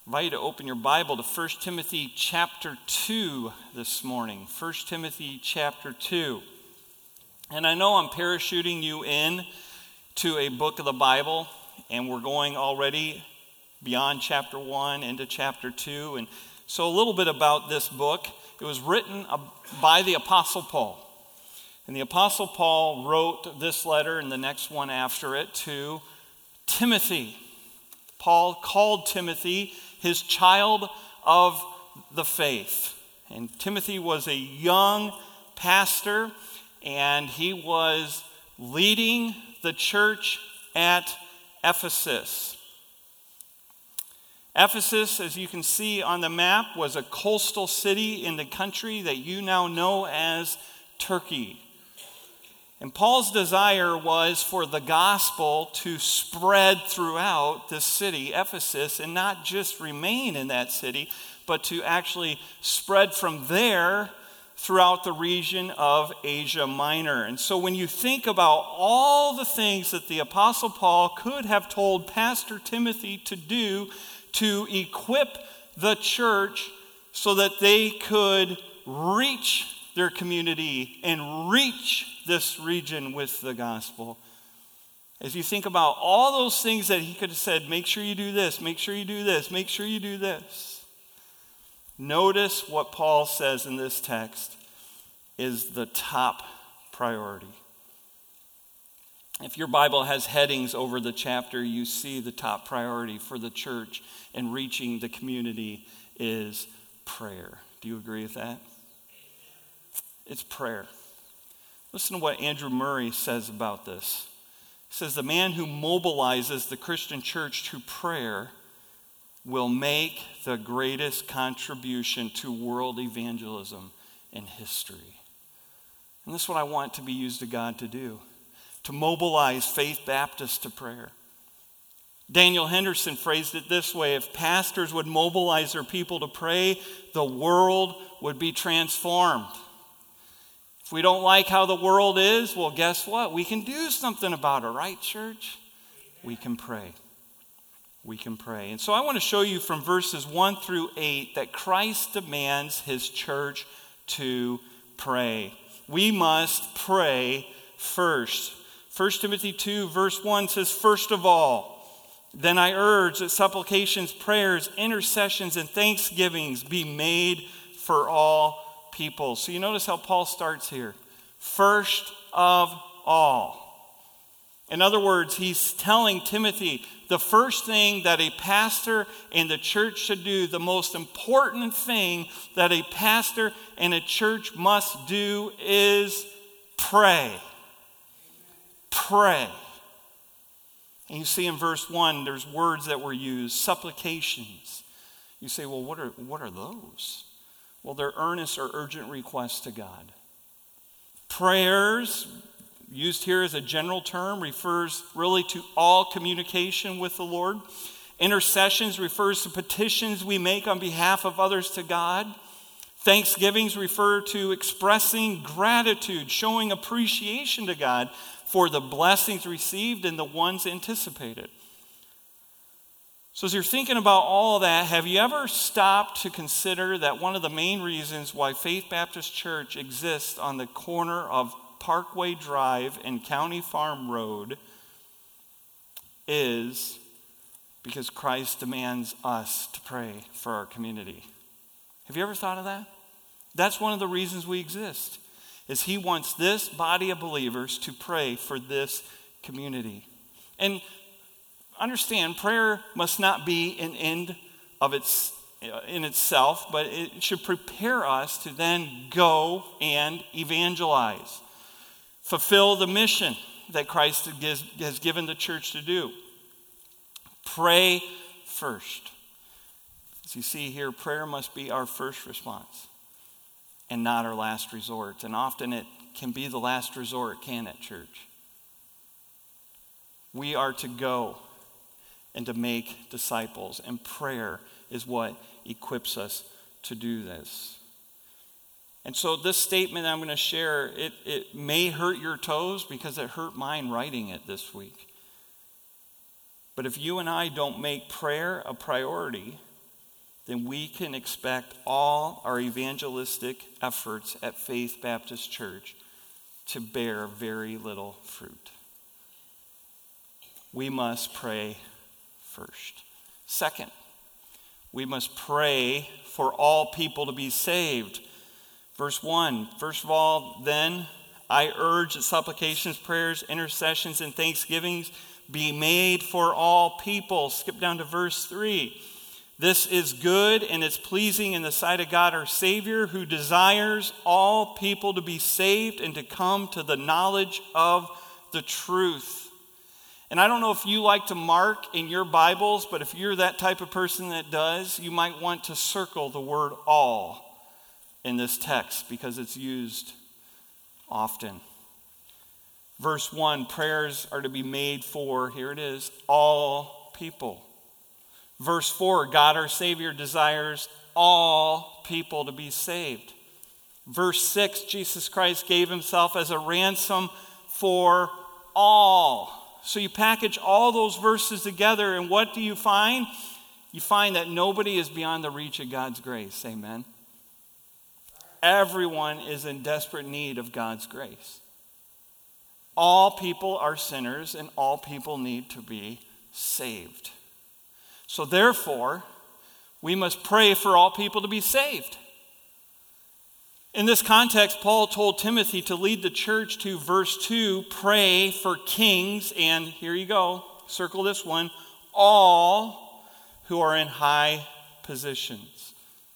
I invite you to open your Bible to 1 Timothy chapter 2 this morning. 1 Timothy chapter 2. And I know I'm parachuting you in to a book of the Bible, and we're going already beyond chapter 1 into chapter 2. And so a little bit about this book. It was written by the Apostle Paul. And the Apostle Paul wrote this letter and the next one after it to Timothy. Paul called Timothy his child of the faith. And Timothy was a young pastor, and he was leading the church at Ephesus. Ephesus, as you can see on the map, was a coastal city in the country that you now know as Turkey. And Paul's desire was for the gospel to spread throughout this city, Ephesus, and not just remain in that city, but to actually spread from there throughout the region of Asia Minor. And so when you think about all the things that the Apostle Paul could have told Pastor Timothy to do to equip the church so that they could reach their community and reach this region with the gospel. As you think about all those things that he could have said, make sure you do this, make sure you do this, make sure you do this. Notice what Paul says in this text is the top priority. If your Bible has headings over the chapter, you see the top priority for the church in reaching the community is prayer. Do you agree with that? It's prayer. Listen to what Andrew Murray says about this. He says, the man who mobilizes the Christian church to prayer will make the greatest contribution to world evangelism in history. And this is what I want to be used to God to do, to mobilize Faith Baptist to prayer. Daniel Henderson phrased it this way: if pastors would mobilize their people to pray, the world would be transformed. If we don't like how the world is, well, guess what? We can do something about it, right, church? We can pray. We can pray. And so I want to show you from verses 1 through 8 that Christ demands his church to pray. We must pray first. 1 Timothy 2 verse 1 says, first of all, then I urge that supplications, prayers, intercessions, and thanksgivings be made for all people. So you notice how Paul starts here. First of all. In other words, he's telling Timothy the first thing that a pastor and the church should do, the most important thing that a pastor and a church must do is pray. Pray. And you see in verse 1, there's words that were used, supplications. You say, well, what are those? Well, they're earnest or urgent requests to God. Prayers, used here as a general term, refers really to all communication with the Lord. Intercessions refers to petitions we make on behalf of others to God. Thanksgivings refer to expressing gratitude, showing appreciation to God for the blessings received and the ones anticipated. So as you're thinking about all that, have you ever stopped to consider that one of the main reasons why Faith Baptist Church exists on the corner of Parkway Drive and County Farm Road is because Christ demands us to pray for our community? Have you ever thought of that? That's one of the reasons we exist, is he wants this body of believers to pray for this community. And understand, prayer must not be an end in itself, but it should prepare us to then go and evangelize. Fulfill the mission that Christ has given the church to do. Pray first. As you see here, prayer must be our first response and not our last resort. And often it can be the last resort, can it, church? We are to go and to make disciples. And prayer is what equips us to do this. And so this statement I'm going to share, it may hurt your toes because it hurt mine writing it this week. But if you and I don't make prayer a priority, then we can expect all our evangelistic efforts at Faith Baptist Church to bear very little fruit. We must pray first. Second, we must pray for all people to be saved. Verse 1, first of all, then I urge that supplications, prayers, intercessions, and thanksgivings be made for all people. Skip down to verse 3. This is good and it's pleasing in the sight of God our Savior, who desires all people to be saved and to come to the knowledge of the truth. And I don't know if you like to mark in your Bibles, but if you're that type of person that does, you might want to circle the word all in this text because it's used often. Verse 1, prayers are to be made for, here it is, all people. Verse 4, God our Savior desires all people to be saved. Verse 6, Jesus Christ gave himself as a ransom for all. So you package all those verses together, and what do you find? You find that nobody is beyond the reach of God's grace. Amen. Everyone is in desperate need of God's grace. All people are sinners, and all people need to be saved. So therefore, we must pray for all people to be saved. In this context, Paul told Timothy to lead the church to, verse 2, pray for kings, and here you go, circle this one, all who are in high positions.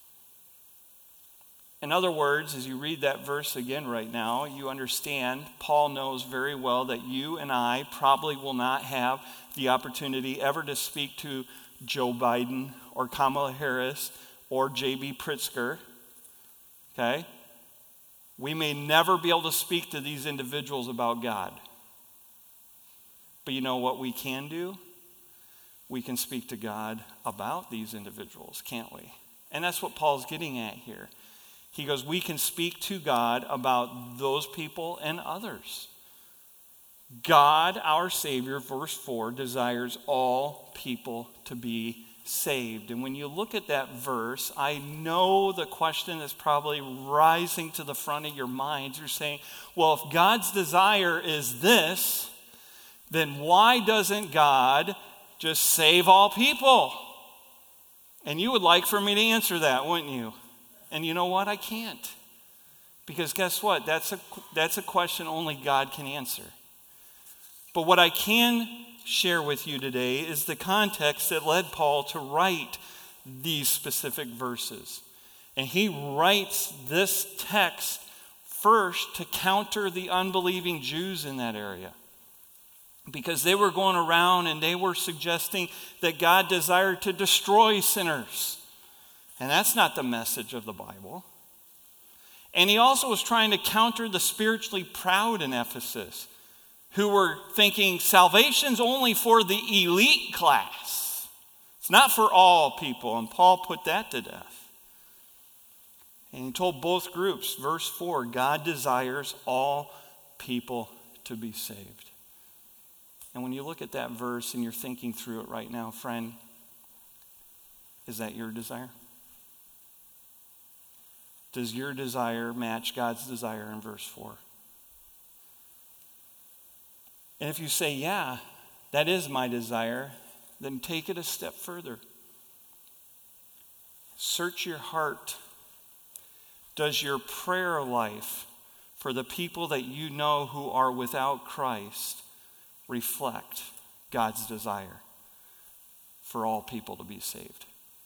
In other words, as you read that verse again right now, you understand Paul knows very well that you and I probably will not have the opportunity ever to speak to Joe Biden or Kamala Harris or J.B. Pritzker. Okay? We may never be able to speak to these individuals about God. But you know what we can do? We can speak to God about these individuals, can't we? And that's what Paul's getting at here. He goes, we can speak to God about those people and others. God, our Savior, verse 4, desires all people to be saved. And when you look at that verse, I know the question is probably rising to the front of your minds. You're saying, well, if God's desire is this, then why doesn't God just save all people? And you would like for me to answer that, wouldn't you? And you know what? I can't. Because guess what? That's a question only God can answer. But what I can share with you today is the context that led Paul to write these specific verses. And he writes this text first to counter the unbelieving Jews in that area. Because they were going around and they were suggesting that God desired to destroy sinners. And that's not the message of the Bible. And he also was trying to counter the spiritually proud in Ephesus, who were thinking salvation's only for the elite class. It's not for all people. And Paul put that to death. And he told both groups, verse 4, God desires all people to be saved. And when you look at that verse and you're thinking through it right now, friend, is that your desire? Does your desire match God's desire in verse 4? And if you say, yeah, that is my desire, then take it a step further. Search your heart. Does your prayer life for the people that you know who are without Christ reflect God's desire for all people to be saved?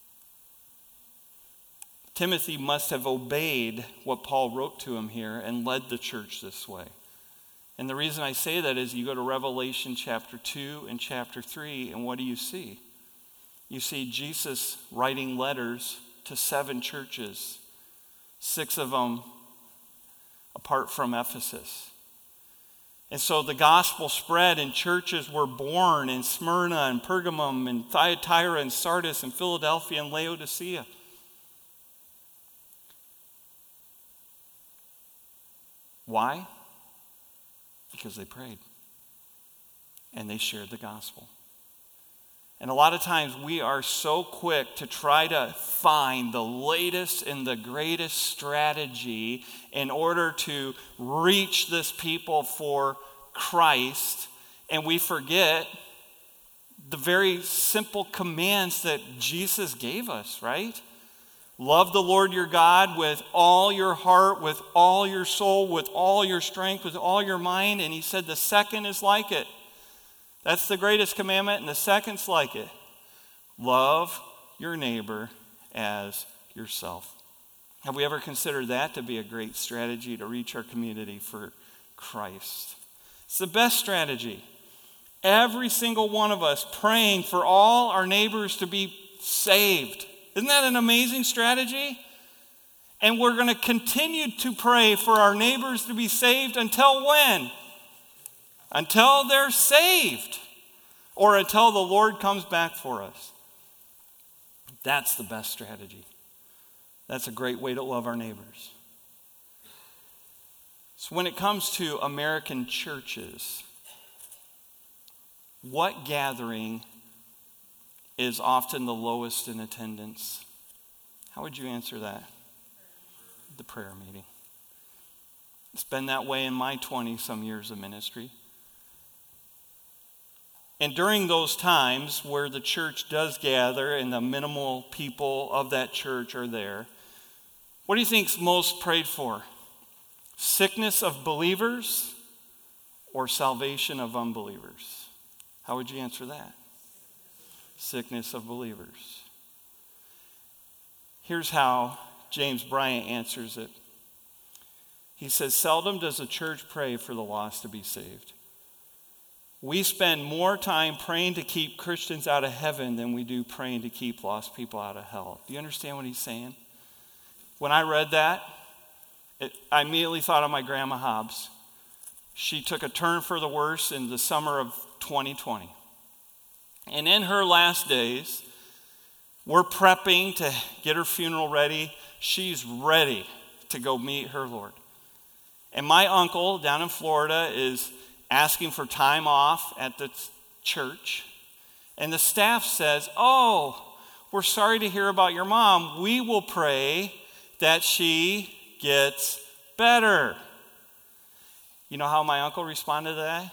Timothy must have obeyed what Paul wrote to him here and led the church this way. And the reason I say that is you go to Revelation chapter 2 and chapter 3, and what do you see? You see Jesus writing letters to 7 churches, 6 of them apart from Ephesus. And so the gospel spread and churches were born in Smyrna and Pergamum and Thyatira and Sardis and Philadelphia and Laodicea. Why? Because they prayed and they shared the gospel. And a lot of times we are so quick to try to find the latest and the greatest strategy in order to reach this people for Christ. And we forget the very simple commands that Jesus gave us, right? Love the Lord your God with all your heart, with all your soul, with all your strength, with all your mind. And he said the second is like it. That's the greatest commandment, and the second's like it. Love your neighbor as yourself. Have we ever considered that to be a great strategy to reach our community for Christ? It's the best strategy. Every single one of us praying for all our neighbors to be saved. Isn't that an amazing strategy? And we're going to continue to pray for our neighbors to be saved until when? Until they're saved, or until the Lord comes back for us. That's the best strategy. That's a great way to love our neighbors. So when it comes to American churches, what gathering is often the lowest in attendance? How would you answer that? The prayer meeting. It's been that way in my 20-some years of ministry. And during those times where the church does gather and the minimal people of that church are there, what do you think's most prayed for? Sickness of believers or salvation of unbelievers? How would you answer that? Sickness of believers. Here's how James Bryant answers it. He says, seldom does a church pray for the lost to be saved. We spend more time praying to keep Christians out of heaven than we do praying to keep lost people out of hell. Do you understand what he's saying? When I read that, I immediately thought of my grandma Hobbs. She took a turn for the worse in the summer of 2020. And in her last days, we're prepping to get her funeral ready. She's ready to go meet her Lord. And my uncle down in Florida is asking for time off at the church. And the staff says, oh, we're sorry to hear about your mom. We will pray that she gets better. You know how my uncle responded to that?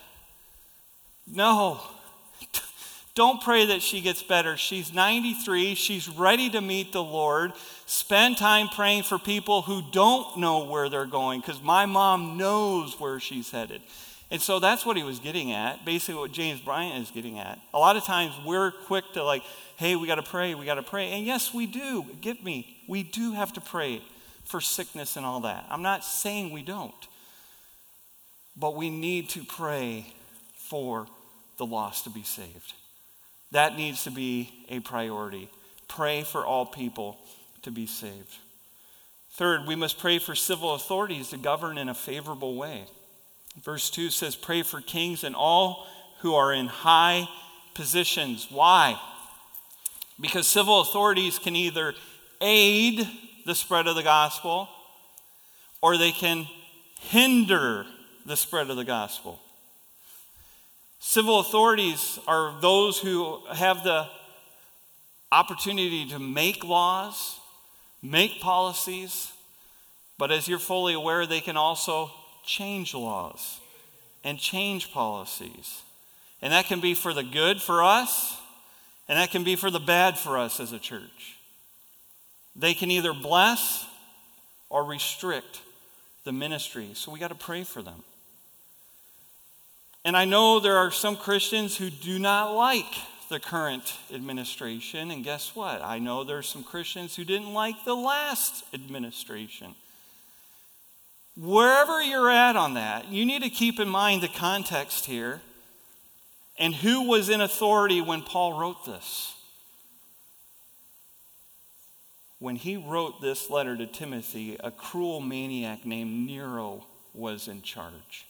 No. Don't pray that she gets better. She's 93. She's ready to meet the Lord. Spend time praying for people who don't know where they're going, because my mom knows where she's headed. And so that's what he was getting at, basically what James Bryant is getting at. A lot of times we're quick to like, hey, we got to pray. And yes, we do. Get me. We do have to pray for sickness and all that. I'm not saying we don't. But we need to pray for the lost to be saved. That needs to be a priority. Pray for all people to be saved. Third, we must pray for civil authorities to govern in a favorable way. Verse 2 says, pray for kings and all who are in high positions. Why? Because civil authorities can either aid the spread of the gospel or they can hinder the spread of the gospel. Civil authorities are those who have the opportunity to make laws, make policies, but as you're fully aware, they can also change laws and change policies. And that can be for the good for us, and that can be for the bad for us as a church. They can either bless or restrict the ministry, so we got to pray for them. And I know there are some Christians who do not like the current administration, and guess what? I know there are some Christians who didn't like the last administration. Wherever you're at on that, you need to keep in mind the context here and who was in authority when Paul wrote this. When he wrote this letter to Timothy, a cruel maniac named Nero was in charge.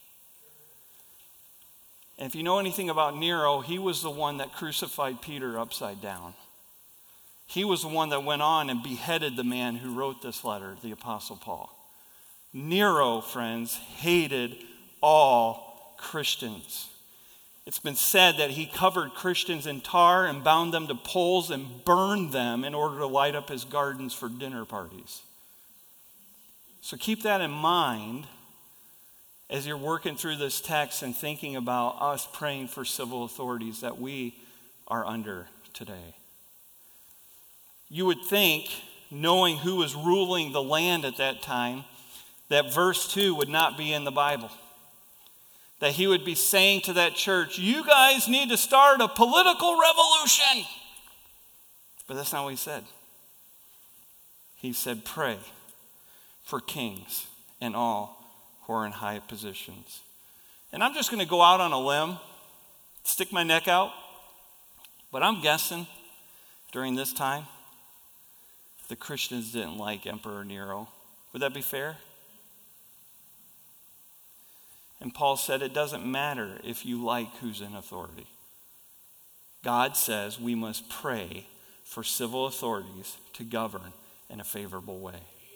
And if you know anything about Nero, he was the one that crucified Peter upside down. He was the one that went on and beheaded the man who wrote this letter, the Apostle Paul. Nero, friends, hated all Christians. It's been said that he covered Christians in tar and bound them to poles and burned them in order to light up his gardens for dinner parties. So keep that in mind as you're working through this text and thinking about us praying for civil authorities that we are under today. You would think, knowing who was ruling the land at that time, that verse 2 would not be in the Bible. That he would be saying to that church, you guys need to start a political revolution. But that's not what he said. He said, pray for kings and all who are in high positions. And I'm just going to go out on a limb, stick my neck out, but I'm guessing during this time, the Christians didn't like Emperor Nero. Would that be fair? And Paul said it doesn't matter if you like who's in authority. God says we must pray for civil authorities to govern in a favorable way.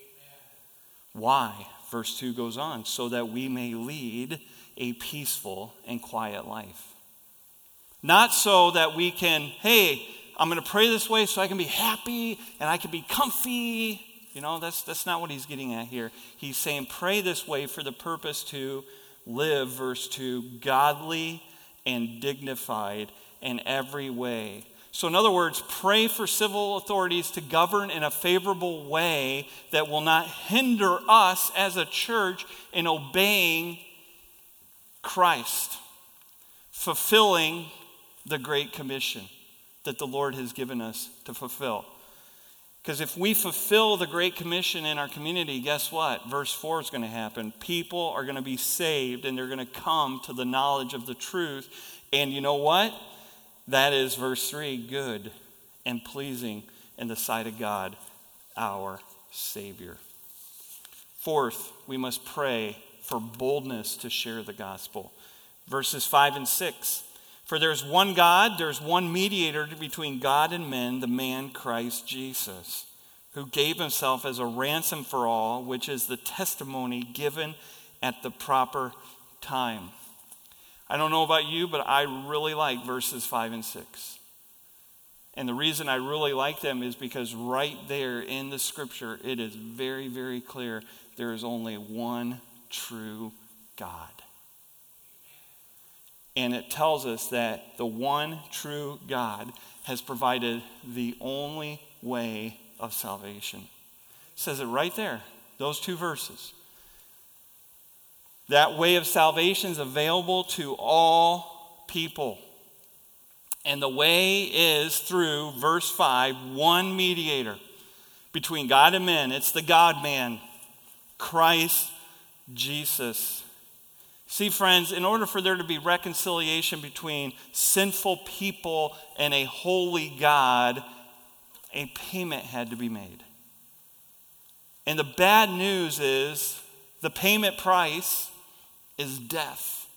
Why? Verse 2 goes on, so that we may lead a peaceful and quiet life. Not so that we can, hey, I'm going to pray this way so I can be happy and I can be comfy. You know, that's not what he's getting at here. He's saying pray this way for the purpose to live, verse 2, godly and dignified in every way. So in other words, pray for civil authorities to govern in a favorable way that will not hinder us as a church in obeying Christ, fulfilling the Great Commission that the Lord has given us to fulfill. Because if we fulfill the Great Commission in our community, guess what? Verse 4 is going to happen. People are going to be saved and they're going to come to the knowledge of the truth. And you know what? That is, verse 3, good and pleasing in the sight of God, our Savior. Fourth, we must pray for boldness to share the gospel. Verses 5 and 6. For there's one God, there's one mediator between God and men, the man Christ Jesus, who gave himself as a ransom for all, which is the testimony given at the proper time. I don't know about you, but I really like verses 5 and 6. And the reason I really like them is because right there in the scripture, it is very, very clear there is only one true God. And it tells us that the one true God has provided the only way of salvation. It says it right there, those two verses. That way of salvation is available to all people. And the way is through, verse 5, one mediator between God and men. It's the God-man, Christ Jesus. See, friends, in order for there to be reconciliation between sinful people and a holy God, a payment had to be made. And the bad news is the payment price is death.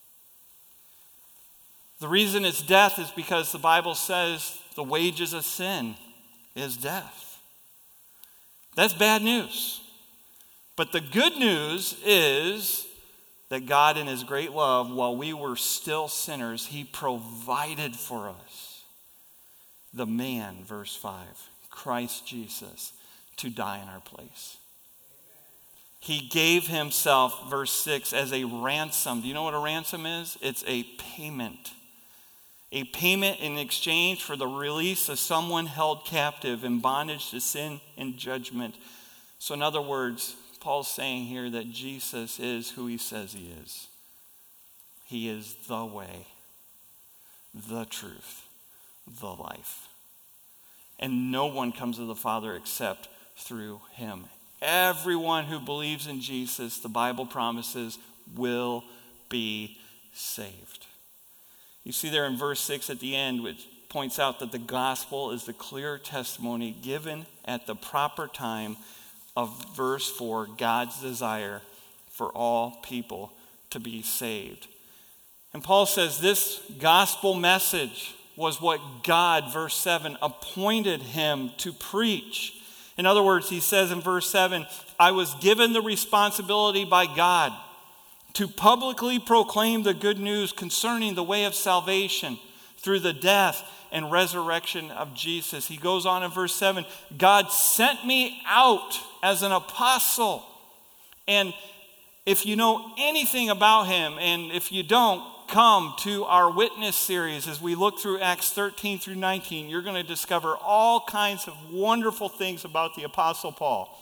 The reason it's death is because the Bible says the wages of sin is death. That's bad news. But the good news is that God in his great love, while we were still sinners, he provided for us the man, verse 5, Christ Jesus, to die in our place. He gave himself, verse 6, as a ransom. Do you know what a ransom is? It's a payment. A payment in exchange for the release of someone held captive in bondage to sin and judgment. So in other words, Paul's saying here that Jesus is who he says he is. He is the way, the truth, the life. And no one comes to the Father except through him. Everyone who believes in Jesus, the Bible promises, will be saved. You see there in verse 6 at the end, which points out that the gospel is the clear testimony given at the proper time of verse 4, God's desire for all people to be saved. And Paul says this gospel message was what God, verse 7, appointed him to preach. In other words, he says in verse 7, I was given the responsibility by God to publicly proclaim the good news concerning the way of salvation through the death and resurrection of Jesus. He goes on in verse 7, God sent me out as an apostle. And if you know anything about him, and if you don't, come to our witness series as we look through Acts 13 through 19. You're going to discover all kinds of wonderful things about the Apostle Paul.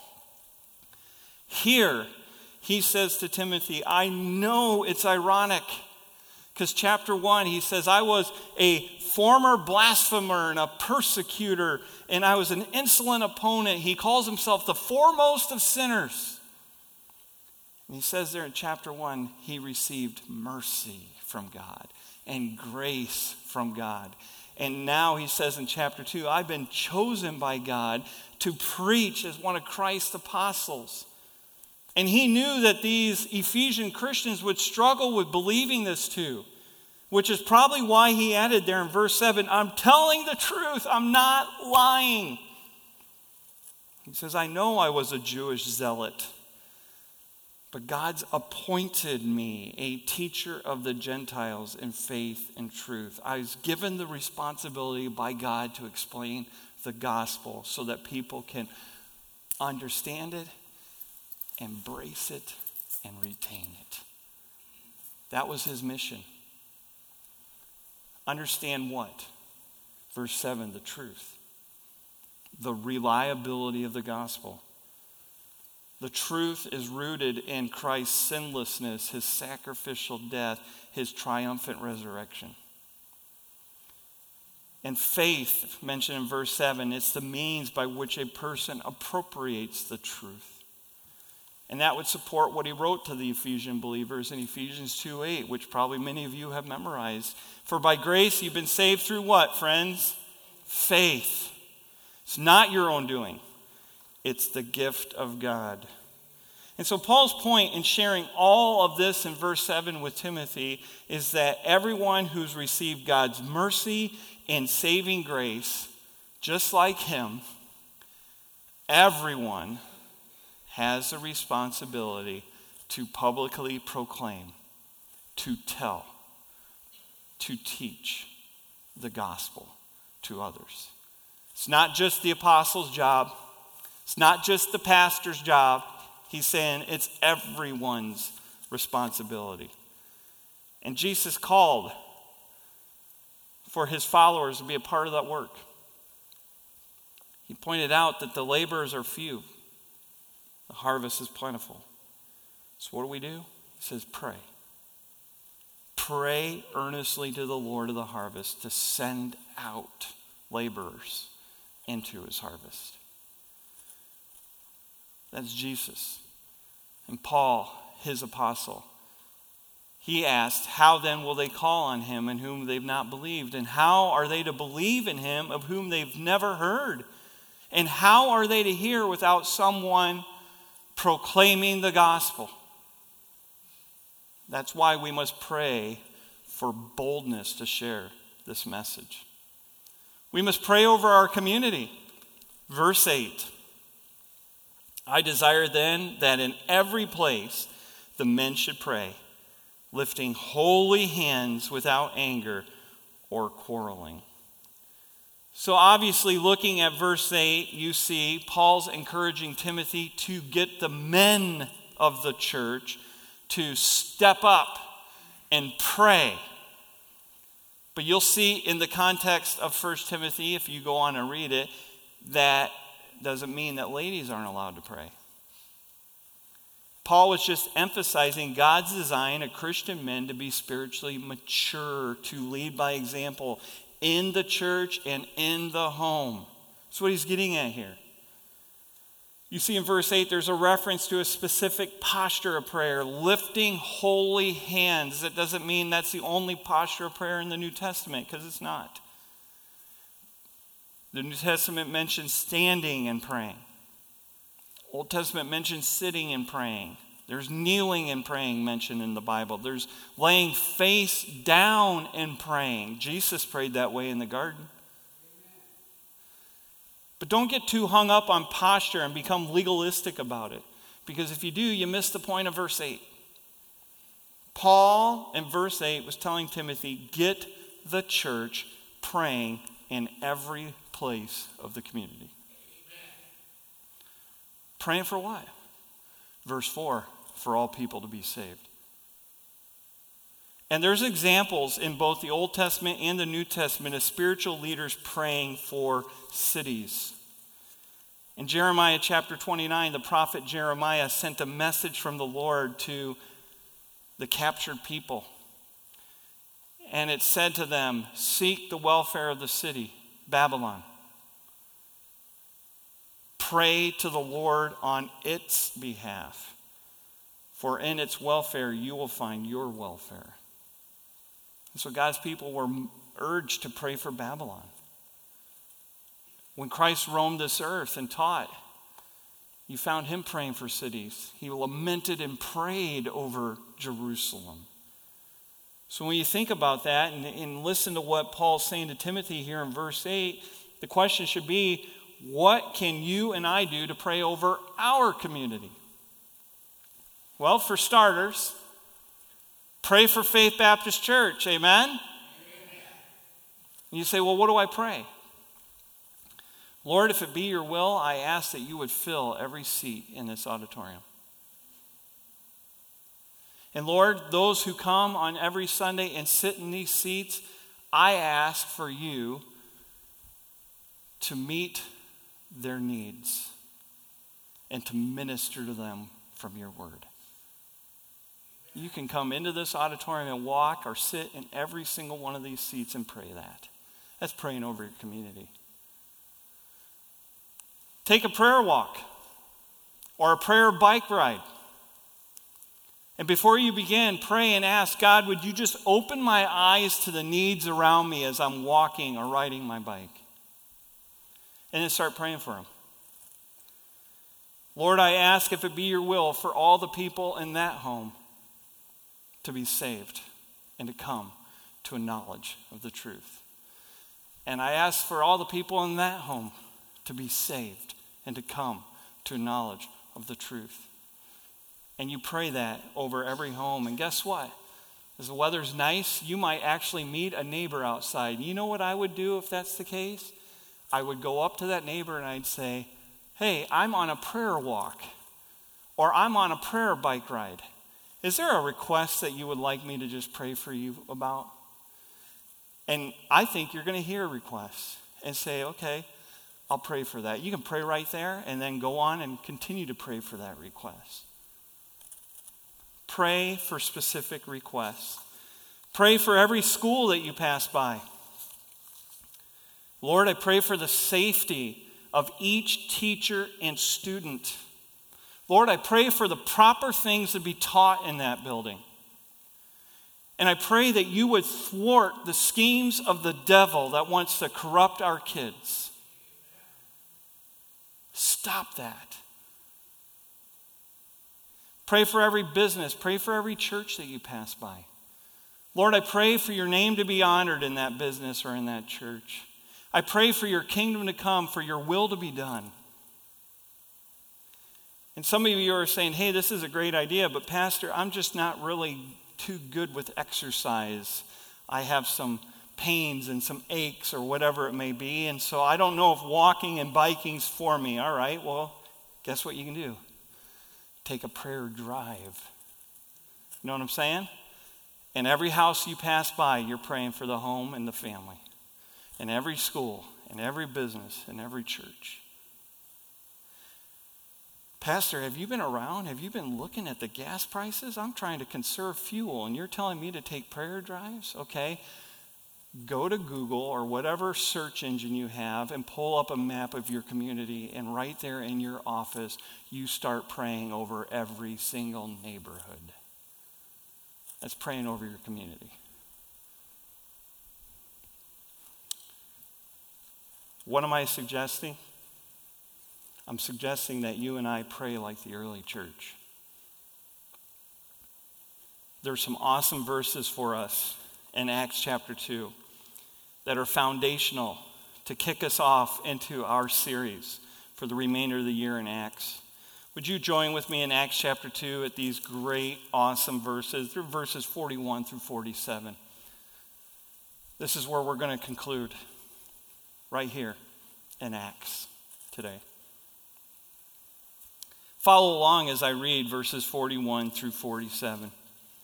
Here, he says to Timothy, I know it's ironic, because chapter 1, he says, I was a former blasphemer and a persecutor, and I was an insolent opponent. He calls himself the foremost of sinners. And he says there in chapter 1, he received mercy from God and grace from God. And now he says in chapter 2, I've been chosen by God to preach as one of Christ's apostles. And he knew that these Ephesian Christians would struggle with believing this too, which is probably why he added there in verse 7, I'm telling the truth, I'm not lying. He says, I know I was a Jewish zealot, but God's appointed me a teacher of the Gentiles in faith and truth. I was given the responsibility by God to explain the gospel so that people can understand it, embrace it, and retain it. That was his mission. Understand what? Verse 7, the truth. The reliability of the gospel. The truth is rooted in Christ's sinlessness, his sacrificial death, his triumphant resurrection. And faith, mentioned in verse 7, it's the means by which a person appropriates the truth. And that would support what he wrote to the Ephesian believers in Ephesians 2:8, which probably many of you have memorized. For by grace you've been saved through what, friends? Faith. It's not your own doing. It's the gift of God. And so Paul's point in sharing all of this in verse 7 with Timothy is that everyone who's received God's mercy and saving grace, just like him, everyone has a responsibility to publicly proclaim, to tell, to teach the gospel to others. It's not just the apostle's job. It's not just the pastor's job. He's saying it's everyone's responsibility. And Jesus called for his followers to be a part of that work. He pointed out that the laborers are few. The harvest is plentiful. So what do? He says, pray. Pray earnestly to the Lord of the harvest to send out laborers into his harvest. That's Jesus. And Paul, his apostle, he asked, how then will they call on him in whom they've not believed? And how are they to believe in him of whom they've never heard? And how are they to hear without someone proclaiming the gospel? That's why we must pray for boldness to share this message. We must pray over our community. Verse 8. I desire then that in every place the men should pray, lifting holy hands without anger or quarreling. So obviously, looking at verse 8, you see Paul's encouraging Timothy to get the men of the church to step up and pray. But you'll see in the context of 1 Timothy, if you go on and read it, that doesn't mean that ladies aren't allowed to pray. Paul was just emphasizing God's design of Christian men to be spiritually mature, to lead by example in the church and in the home. That's what he's getting at here. You see in verse 8, there's a reference to a specific posture of prayer, lifting holy hands. That doesn't mean that's the only posture of prayer in the New Testament, because it's not. The New Testament mentions standing and praying. Old Testament mentions sitting and praying. There's kneeling and praying mentioned in the Bible. There's laying face down and praying. Jesus prayed that way in the garden. But don't get too hung up on posture and become legalistic about it. Because if you do, you miss the point of verse 8. Paul, in verse 8, was telling Timothy, get the church praying in every place of the community. Praying for what? Verse 4, for all people to be saved. And there's examples in both the Old Testament and the New Testament of spiritual leaders praying for cities. In Jeremiah chapter 29, the prophet Jeremiah sent a message from the Lord to the captured people. And it said to them, seek the welfare of the city, Babylon. Pray to the Lord on its behalf, for in its welfare you will find your welfare. And so God's people were urged to pray for Babylon. When Christ roamed this earth and taught, you found him praying for cities. He lamented and prayed over Jerusalem. So when you think about that and listen to what Paul's saying to Timothy here in verse 8, the question should be, what can you and I do to pray over our community? Well, for starters, pray for Faith Baptist Church. Amen? Amen. You say, well, what do I pray? Lord, if it be your will, I ask that you would fill every seat in this auditorium. And Lord, those who come on every Sunday and sit in these seats, I ask for you to meet their needs and to minister to them from your word. You can come into this auditorium and walk or sit in every single one of these seats and pray that. That's praying over your community. Take a prayer walk or a prayer bike ride. And before you begin, pray and ask, God, would you just open my eyes to the needs around me as I'm walking or riding my bike? And then start praying for them. Lord, I ask if it be your will for all the people in that home to be saved and to come to a knowledge of the truth. And I ask for all the people in that home to be saved and to come to a knowledge of the truth. And you pray that over every home. And guess what? As the weather's nice, you might actually meet a neighbor outside. You know what I would do if that's the case? I would go up to that neighbor and I'd say, hey, I'm on a prayer walk, or I'm on a prayer bike ride. Is there a request that you would like me to just pray for you about? And I think you're going to hear requests and say, okay, I'll pray for that. You can pray right there and then go on and continue to pray for that request. Pray for specific requests. Pray for every school that you pass by. Lord, I pray for the safety of each teacher and student. Lord, I pray for the proper things to be taught in that building. And I pray that you would thwart the schemes of the devil that wants to corrupt our kids. Stop that. Pray for every business. Pray for every church that you pass by. Lord, I pray for your name to be honored in that business or in that church. I pray for your kingdom to come, for your will to be done. And some of you are saying, hey, this is a great idea, but Pastor, I'm just not really too good with exercise. I have some pains and some aches or whatever it may be, and so I don't know if walking and biking's for me. All right, well, guess what you can do? Take a prayer drive. You know what I'm saying? In every house you pass by, you're praying for the home and the family. In every school, in every business, in every church. Pastor, have you been around? Have you been looking at the gas prices? I'm trying to conserve fuel, and you're telling me to take prayer drives? Okay. Go to Google or whatever search engine you have and pull up a map of your community, and right there in your office, you start praying over every single neighborhood. That's praying over your community. What am I suggesting? I'm suggesting that you and I pray like the early church. There's some awesome verses for us in Acts chapter 2 that are foundational to kick us off into our series for the remainder of the year in Acts. Would you join with me in Acts chapter 2 at these great, awesome verses, through verses 41 through 47. This is where we're going to conclude, right here in Acts today. Follow along as I read verses 41 through 47.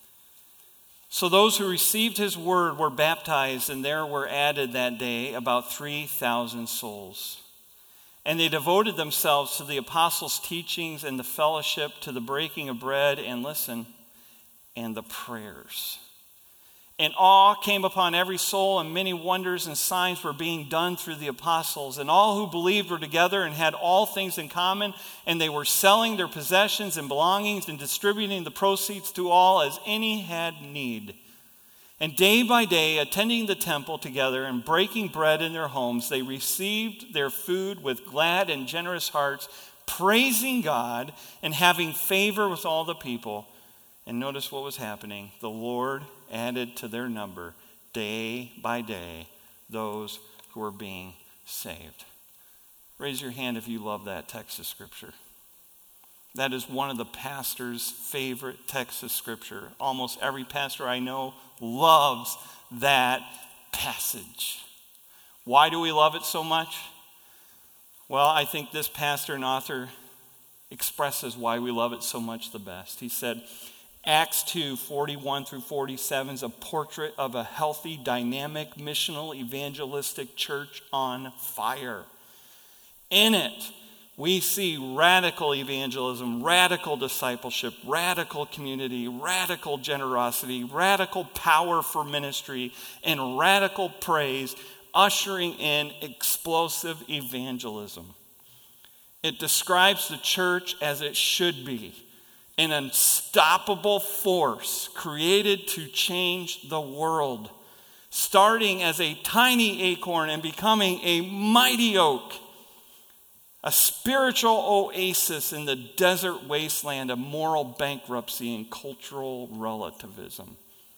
So those who received his word were baptized, and there were added that day about 3,000 souls. And they devoted themselves to the apostles' teachings and the fellowship, to the breaking of bread, and listen, and the prayers. And awe came upon every soul, and many wonders and signs were being done through the apostles. And all who believed were together and had all things in common, and they were selling their possessions and belongings and distributing the proceeds to all as any had need. And day by day, attending the temple together and breaking bread in their homes, they received their food with glad and generous hearts, praising God and having favor with all the people. And notice what was happening. The Lord added to their number day by day those who were being saved. Raise your hand if you love that text of Scripture. That is one of the pastor's favorite texts of Scripture. Almost every pastor I know loves that passage. Why do we love it so much? Well, I think this pastor and author expresses why we love it so much the best. He said, Acts 2, 41 through 47 is a portrait of a healthy, dynamic, missional, evangelistic church on fire. In it, we see radical evangelism, radical discipleship, radical community, radical generosity, radical power for ministry, and radical praise, ushering in explosive evangelism. It describes the church as it should be, an unstoppable force created to change the world, starting as a tiny acorn and becoming a mighty oak. A spiritual oasis in the desert wasteland of moral bankruptcy and cultural relativism.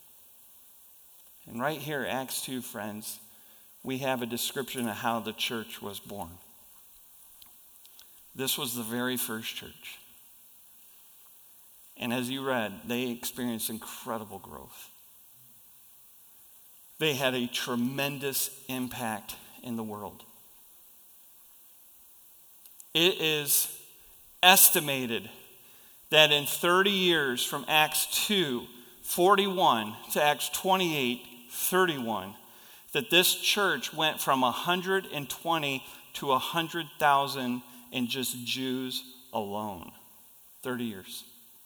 And right here, Acts 2, friends, we have a description of how the church was born. This was the very first church. And as you read, they experienced incredible growth. They had a tremendous impact in the world. It is estimated that in 30 years from Acts 2, 41 to Acts 28, 31, that this church went from 120 to 100,000 in just Jews alone. 30 years.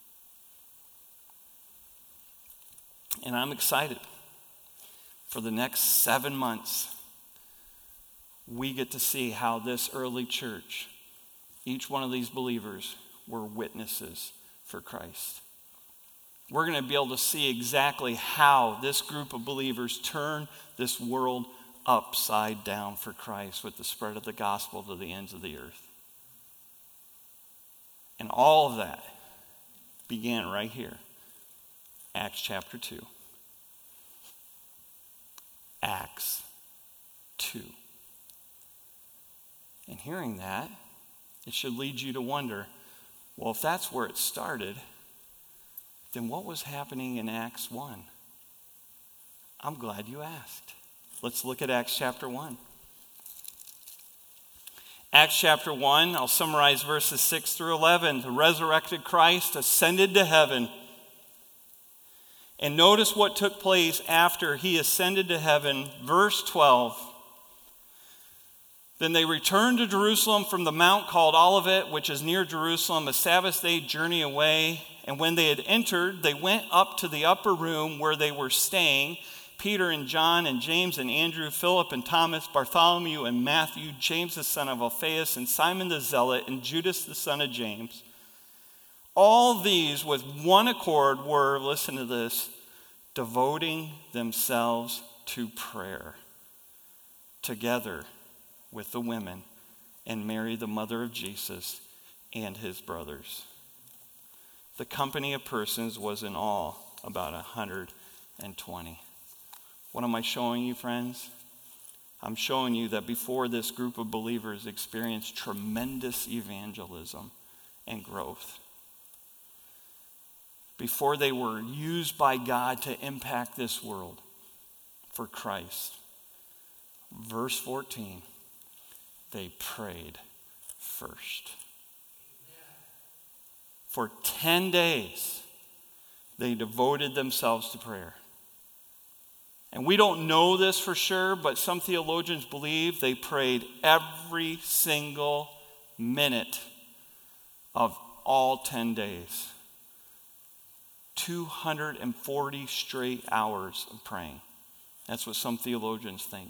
And I'm excited. For the next 7 months, we get to see how this early church, each one of these believers, were witnesses for Christ. We're going to be able to see exactly how this group of believers turned this world upside down for Christ with the spread of the gospel to the ends of the earth. And all of that began right here, Acts chapter 2. Acts 2. And hearing that, it should lead you to wonder, well, if that's where it started, then what was happening in Acts 1? I'm glad you asked. Let's look at Acts chapter 1. Acts chapter 1, I'll summarize verses 6 through 11. The resurrected Christ ascended to heaven. And notice what took place after he ascended to heaven. Verse 12. Then they returned to Jerusalem from the mount called Olivet, which is near Jerusalem, a Sabbath day journey away. And when they had entered, they went up to the upper room where they were staying. Peter and John and James and Andrew, Philip and Thomas, Bartholomew and Matthew, James the son of Alphaeus and Simon the Zealot and Judas the son of James. All these with one accord were, listen to this, devoting themselves to prayer together with the women and Mary, the mother of Jesus, and his brothers. The company of persons was in all about 120. What am I showing you, friends? I'm showing you that before this group of believers experienced tremendous evangelism and growth. Before they were used by God to impact this world for Christ. Verse 14, they prayed first. For 10 days, they devoted themselves to prayer. And we don't know this for sure, but some theologians believe they prayed every single minute of all 10 days. 240 straight hours of praying. That's what some theologians think.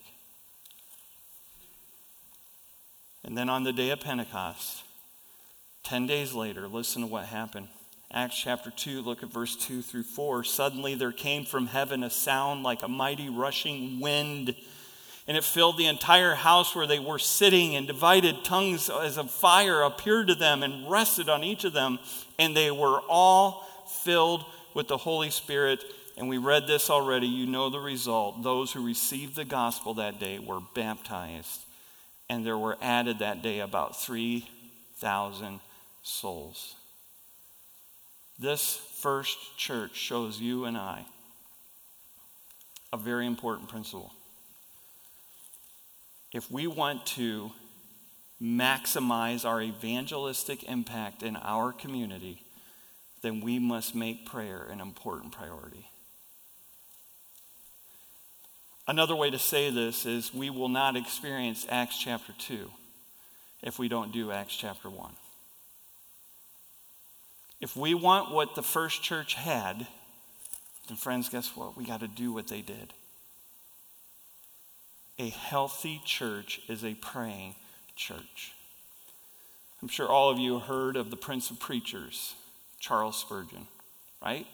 And then on the day of Pentecost, 10 days later, listen to what happened. Acts chapter 2, look at verse 2 through 4. Suddenly there came from heaven a sound like a mighty rushing wind, and it filled the entire house where they were sitting, and divided tongues as of fire appeared to them and rested on each of them, and they were all filled with the Holy Spirit. And we read this already. You know the result. Those who received the gospel that day were baptized, and there were added that day about 3,000 souls. This first church shows you and I a very important principle. If we want to maximize our evangelistic impact in our community, then we must make prayer an important priority. Another way to say this is we will not experience Acts chapter 2 if we don't do Acts chapter 1. If we want what the first church had, then friends, guess what? We got to do what they did. A healthy church is a praying church. I'm sure all of you heard of the Prince of Preachers, Charles Spurgeon, right?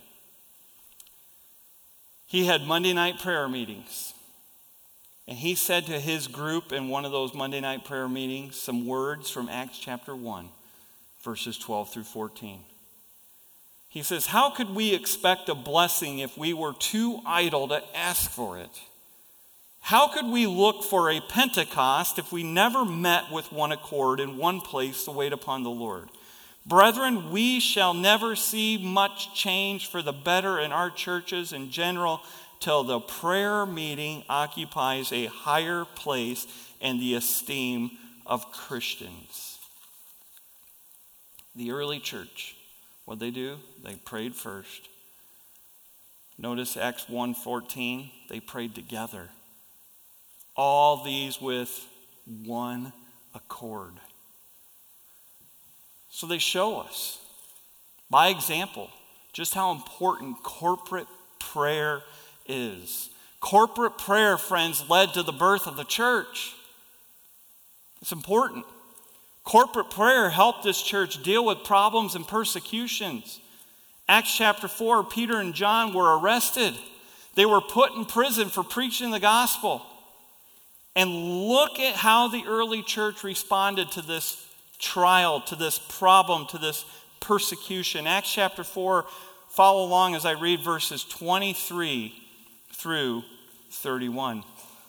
He had Monday night prayer meetings. And he said to his group in one of those Monday night prayer meetings some words from Acts chapter 1, verses 12 through 14. He says, how could we expect a blessing if we were too idle to ask for it? How could we look for a Pentecost if we never met with one accord in one place to wait upon the Lord? Brethren, we shall never see much change for the better in our churches in general till the prayer meeting occupies a higher place in the esteem of Christians. The early church, what'd they do? They prayed first. Notice Acts 1:14, they prayed together. All these with one accord. So they show us, by example, just how important corporate prayer is. Corporate prayer, friends, led to the birth of the church. It's important. Corporate prayer helped this church deal with problems and persecutions. Acts chapter 4, Peter and John were arrested. They were put in prison for preaching the gospel. And look at how the early church responded to this trial, to this problem, to this persecution. Acts chapter 4, follow along as I read verses 23 through 31.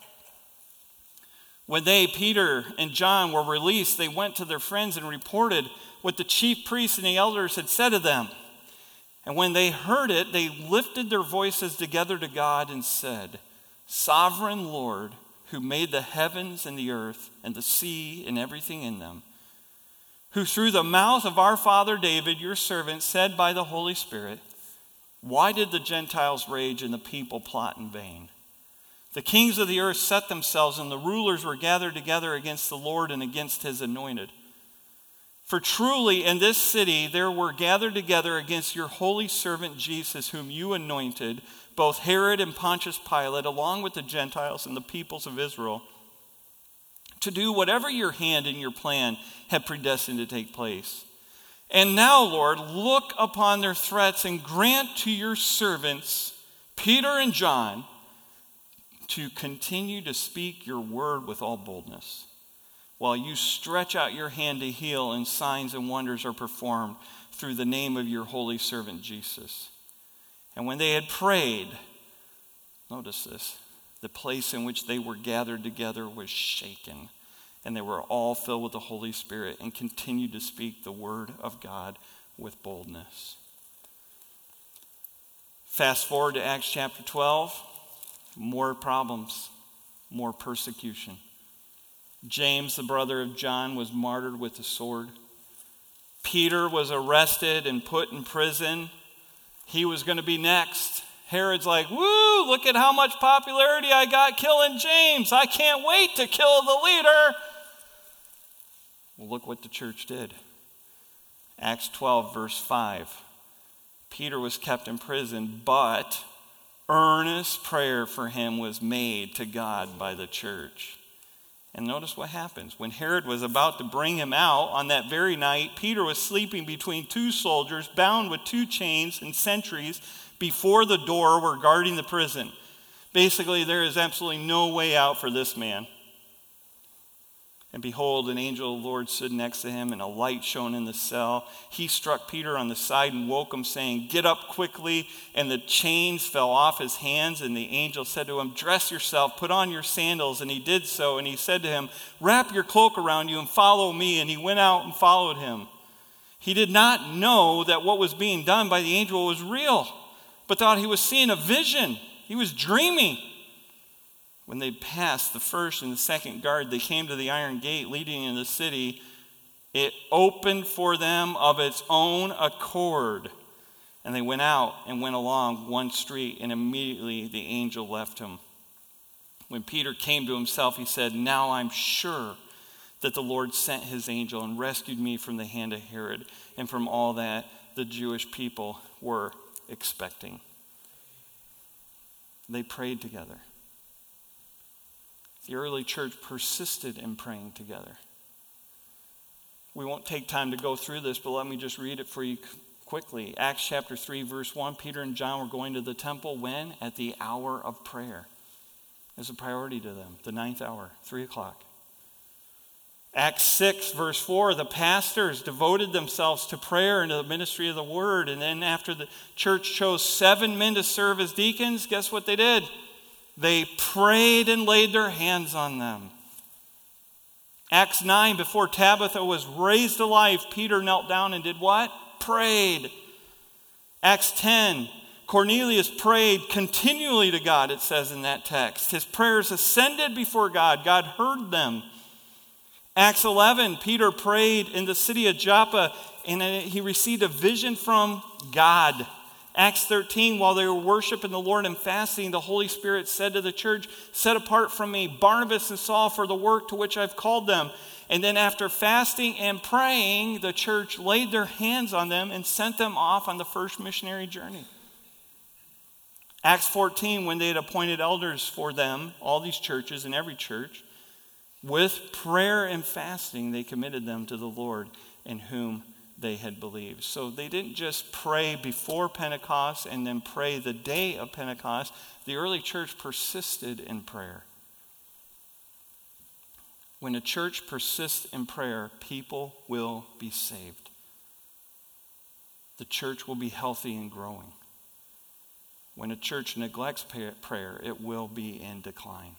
When they, Peter and John, were released, they went to their friends and reported what the chief priests and the elders had said to them. And when they heard it, they lifted their voices together to God and said, Sovereign Lord, who made the heavens and the earth and the sea and everything in them, who through the mouth of our father David, your servant, said by the Holy Spirit, why did the Gentiles rage and the people plot in vain? The kings of the earth set themselves, and the rulers were gathered together against the Lord and against his anointed. For truly in this city there were gathered together against your holy servant Jesus, whom you anointed, both Herod and Pontius Pilate, along with the Gentiles and the peoples of Israel, to do whatever your hand and your plan had predestined to take place. And now, Lord, look upon their threats and grant to your servants, Peter and John, to continue to speak your word with all boldness, while you stretch out your hand to heal and signs and wonders are performed through the name of your holy servant Jesus. And when they had prayed, notice this, the place in which they were gathered together was shaken, And they were all filled with the Holy Spirit and continued to speak the word of God with boldness. Fast forward to Acts chapter 12. More problems, more persecution. James, the brother of John, was martyred with a sword. Peter was arrested and put in prison. He was going to be next. Herod's like, woo, look at how much popularity I got killing James. I can't wait to kill the leader. Well, look what the church did. Acts 12, verse 5. Peter was kept in prison, but earnest prayer for him was made to God by the church. And notice what happens. When Herod was about to bring him out on that very night, Peter was sleeping between two soldiers, bound with two chains, and sentries before the door were guarding the prison. Basically, there is absolutely no way out for this man. And behold, an angel of the Lord stood next to him, and a light shone in the cell. He struck Peter on the side and woke him, saying, "Get up quickly." And the chains fell off his hands, and the angel said to him, "Dress yourself, put on your sandals." And he did so, and he said to him, "Wrap your cloak around you and follow me." And he went out and followed him. He did not know that what was being done by the angel was real, but thought he was seeing a vision. He was dreaming. When they passed the first and the second guard, they came to the iron gate leading into the city. It opened for them of its own accord. And they went out and went along one street, and immediately the angel left him. When Peter came to himself, he said, "Now I'm sure that the Lord sent his angel and rescued me from the hand of Herod and from all that the Jewish people were expecting." They prayed together. The early church persisted in praying together. We won't take time to go through this, but let me just read it for you quickly. Acts chapter 3, verse 1, Peter and John were going to the temple when? At the hour of prayer. It's a priority to them, the 9th hour, 3 o'clock. Acts 6, verse 4, the pastors devoted themselves to prayer and to the ministry of the word. And then after the church chose 7 men to serve as deacons, guess what they did? They prayed and laid their hands on them. Acts 9, before Tabitha was raised to life, Peter knelt down and did what? Prayed. Acts 10, Cornelius prayed continually to God, it says in that text. His prayers ascended before God. God heard them. Acts 11, Peter prayed in the city of Joppa, and he received a vision from God. Acts 13, while they were worshiping the Lord and fasting, the Holy Spirit said to the church, "Set apart from me Barnabas and Saul for the work to which I've called them." And then after fasting and praying, the church laid their hands on them and sent them off on the first missionary journey. Acts 14, when they had appointed elders for them, all these churches and every church, with prayer and fasting, they committed them to the Lord in whom they had believed. So they didn't just pray before Pentecost and then pray the day of Pentecost. The early church persisted in prayer. When a church persists in prayer, people will be saved. The church will be healthy and growing. When a church neglects prayer, it will be in decline.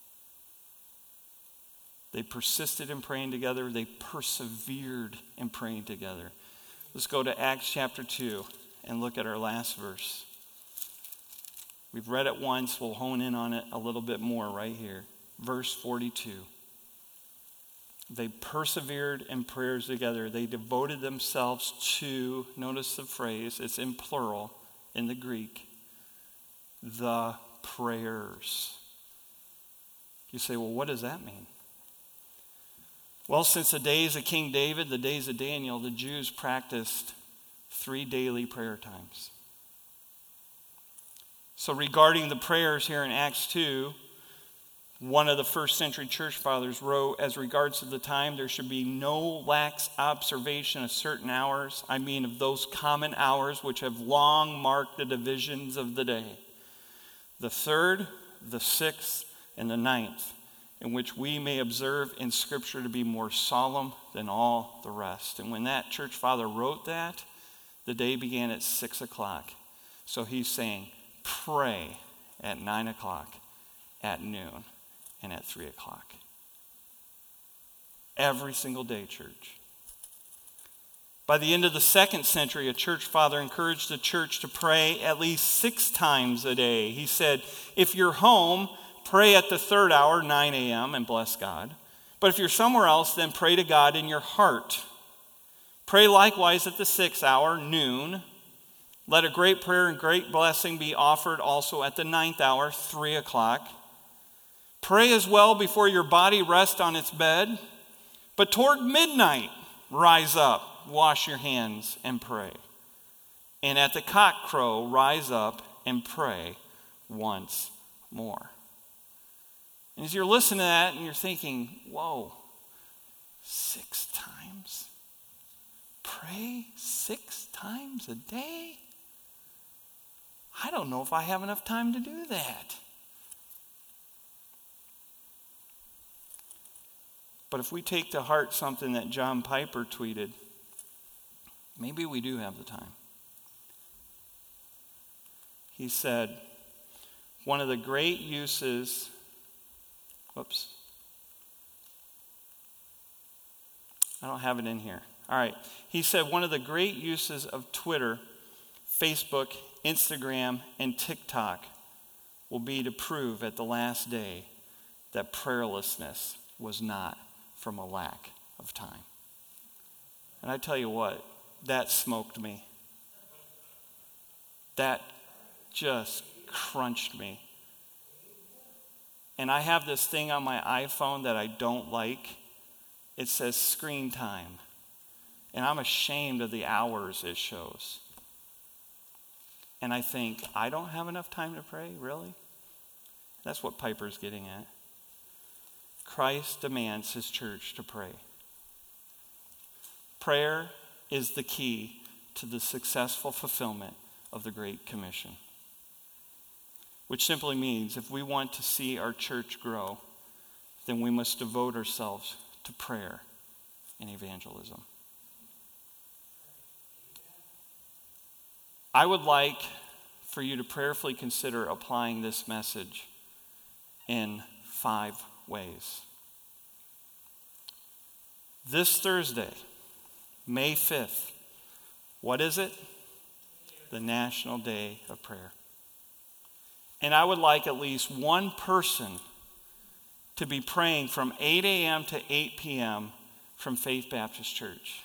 They persisted in praying together. They persevered in praying together. Let's go to Acts chapter 2 and look at our last verse. We've read it once. We'll hone in on it a little bit more right here. Verse 42. They persevered in prayers together. They devoted themselves to, notice the phrase, it's in plural in the Greek, the prayers. You say, well, what does that mean? Well, since the days of King David, the days of Daniel, the Jews practiced 3 daily prayer times. So regarding the prayers here in Acts 2, one of the first century church fathers wrote, as regards to the time, there should be no lax observation of certain hours. I mean of those common hours which have long marked the divisions of the day. The 3rd, the 6th, and the 9th. In which we may observe in Scripture to be more solemn than all the rest. And when that church father wrote that, the day began at 6 o'clock. So he's saying, pray at 9 o'clock, at noon, and at 3 o'clock. Every single day, church. By the end of the 2nd century, a church father encouraged the church to pray at least 6 times a day. He said, if you're home, pray at the 3rd hour, 9 a.m., and bless God. But if you're somewhere else, then pray to God in your heart. Pray likewise at the 6th hour, noon. Let a great prayer and great blessing be offered also at the 9th hour, 3 o'clock. Pray as well before your body rests on its bed. But toward midnight, rise up, wash your hands, and pray. And at the cockcrow, rise up and pray once more. And as you're listening to that and you're thinking, whoa, 6 times? Pray 6 times a day? I don't know if I have enough time to do that. But if we take to heart something that John Piper tweeted, maybe we do have the time. He said, one of the great uses, I don't have it in here. All right. He said one of the great uses of Twitter, Facebook, Instagram, and TikTok will be to prove at the last day that prayerlessness was not from a lack of time. And I tell you what, that smoked me. That just crunched me. And I have this thing on my iPhone that I don't like. It says screen time. And I'm ashamed of the hours it shows. And I think, I don't have enough time to pray? Really? That's what Piper's getting at. Christ demands his church to pray. Prayer is the key to the successful fulfillment of the Great Commission. Which simply means if we want to see our church grow, then we must devote ourselves to prayer and evangelism. I would like for you to prayerfully consider applying this message in 5 ways. This Thursday, May 5th, what is it? The National Day of Prayer. And I would like at least one person to be praying from 8 a.m. to 8 p.m. from Faith Baptist Church.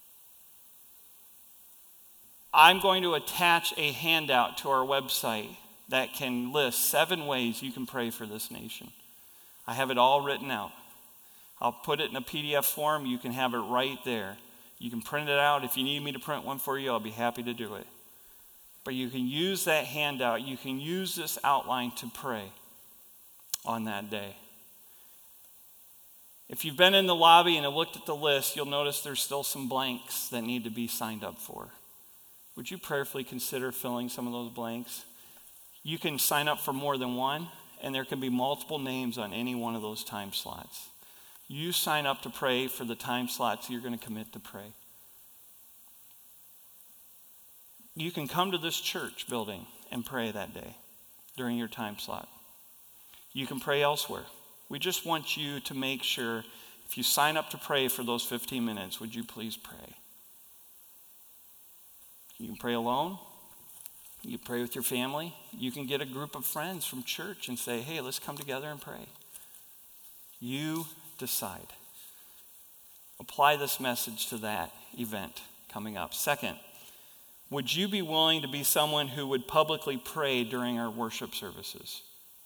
I'm going to attach a handout to our website that can list 7 ways you can pray for this nation. I have it all written out. I'll put it in a PDF form. You can have it right there. You can print it out. If you need me to print one for you, I'll be happy to do it. But you can use that handout. You can use this outline to pray on that day. If you've been in the lobby and have looked at the list, you'll notice there's still some blanks that need to be signed up for. Would you prayerfully consider filling some of those blanks? You can sign up for more than one, and there can be multiple names on any one of those time slots. You sign up to pray for the time slots you're going to commit to pray. You can come to this church building and pray that day during your time slot. You can pray elsewhere. We just want you to make sure if you sign up to pray for those 15 minutes, would you please pray? You can pray alone. You pray with your family. You can get a group of friends from church and say, hey, let's come together and pray. You decide. Apply this message to that event coming up. Second, would you be willing to be someone who would publicly pray during our worship services?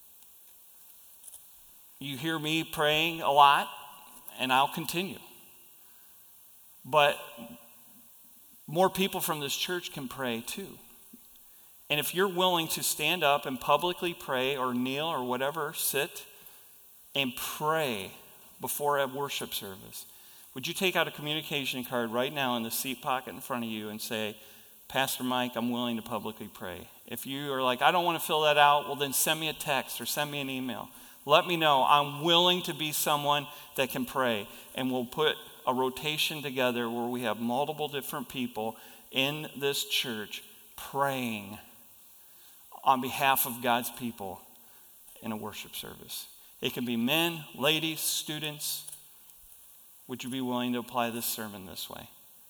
You hear me praying a lot, and I'll continue. But more people from this church can pray too. And if you're willing to stand up and publicly pray or kneel or whatever, sit and pray before a worship service, would you take out a communication card right now in the seat pocket in front of you and say, Pastor Mike, I'm willing to publicly pray. If you are like, I don't want to fill that out, well then send me a text or send me an email. Let me know. I'm willing to be someone that can pray. And we'll put a rotation together where we have multiple different people in this church praying on behalf of God's people in a worship service. It can be men, ladies, students, Would you be willing to apply this sermon this way?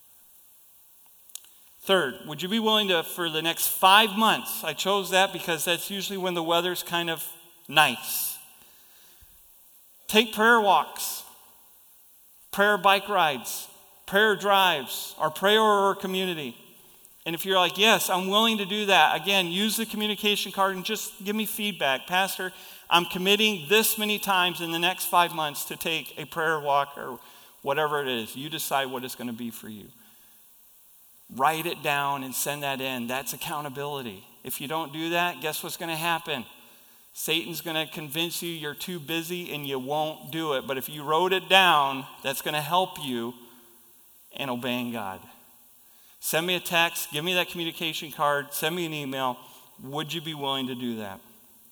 Third, would you be willing to, for the next 5 months, I chose that because that's usually when the weather's kind of nice, take prayer walks, prayer bike rides, prayer drives, our prayer community. And if you're like, yes, I'm willing to do that, again, use the communication card and just give me feedback. Pastor, I'm committing this many times in the next 5 months to take a prayer walk or whatever it is. You decide what it's going to be for you. Write it down and send that in. That's accountability. If you don't do that, guess what's going to happen? Satan's going to convince you you're too busy and you won't do it. But if you wrote it down, that's going to help you in obeying God. Send me a text. Give me that communication card. Send me an email. Would you be willing to do that?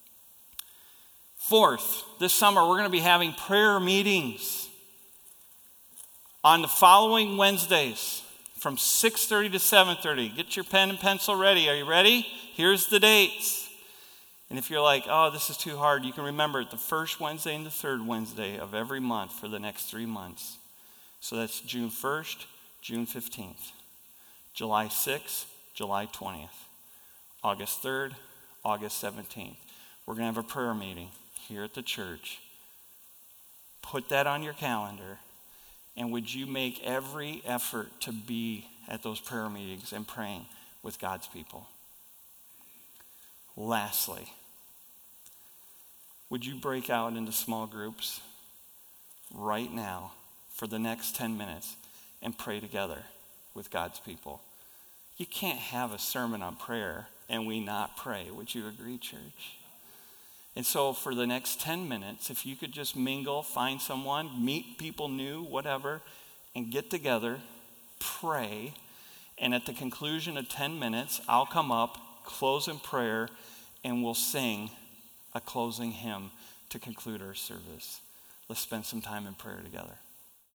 Fourth, this summer we're going to be having prayer meetings on the following Wednesdays from 6:30 to 7:30. Get your pen and pencil ready. Are you ready? Here's the dates. And if you're like, oh, this is too hard, you can remember it, the first Wednesday and the third Wednesday of every month for the next 3 months. So that's June 1st, June 15th, July 6th, July 20th, August 3rd, August 17th. We're going to have a prayer meeting here at the church. Put that on your calendar. And would you make every effort to be at those prayer meetings and praying with God's people? Lastly, would you break out into small groups right now for the next 10 minutes and pray together with God's people? You can't have a sermon on prayer and we not pray. Would you agree, church? And so for the next 10 minutes, if you could just mingle, find someone, meet people new, whatever, and get together, pray, and at the conclusion of 10 minutes, I'll come up, close in prayer, and we'll sing a closing hymn to conclude our service. Let's spend some time in prayer together.